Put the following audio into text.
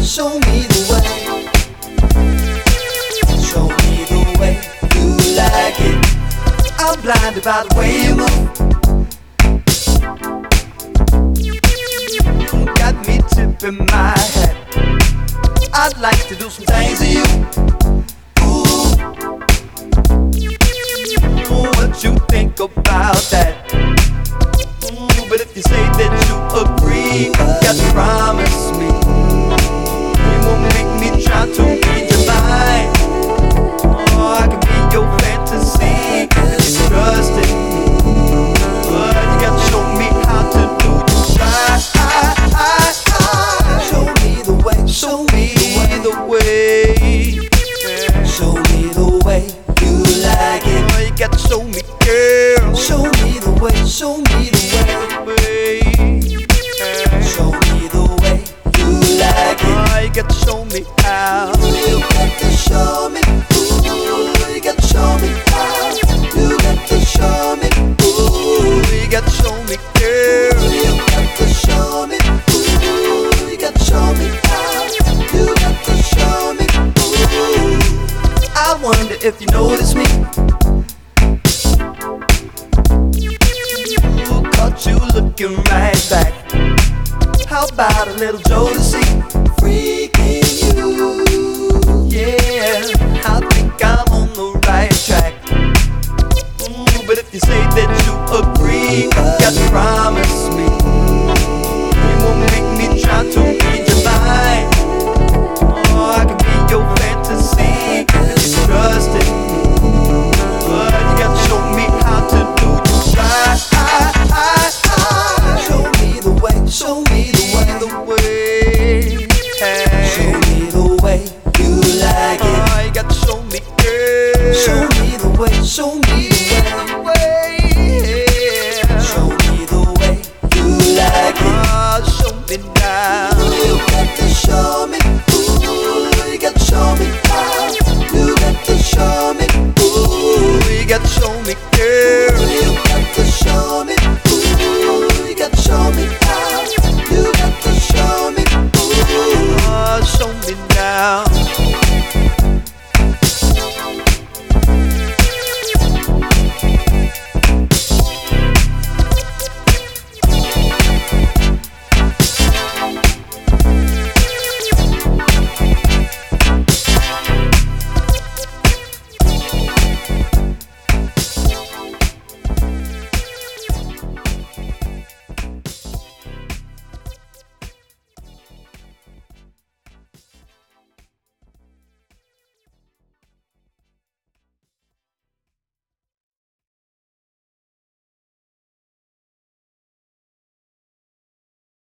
Show me the way. Show me the way you like it. I'm blinded by the way you move. Got me tipping my hat. I'd like to do some things to you. Ooh, what you think about that? Ooh, but if you say that you agree, you got to promise me you won't make me try to read your mind. Oh, I can be your fantasy if you trust it, but you got to show me how to do it right. Show me the way. Show me the way. Show me the way you like it. Oh, you got to show me, girl. Show me the way. Show me the way. Show me the way you like it. Oh, you got to show me how. You got to show me. Ooh, you got to show me how. You got to show me. Ooh, you got to show me, girl. You got to show me. Ooh, you got to show me how. You got to show me. Ooh, I wonder if you notice me. Ooh, caught you looking right back. How about a little Jodeci? Freaking you. Yeah, I think I'm on the right track. Ooh, but if you say that you agree, you got to promise me you won't make me try to read your mind. Oh, I can be your fantasy if you trust it, but you got to show me how to do it right. Show me the way. Show me the way. Show me the way you like it. Oh, you got to show me, girl. Show me the way. Show me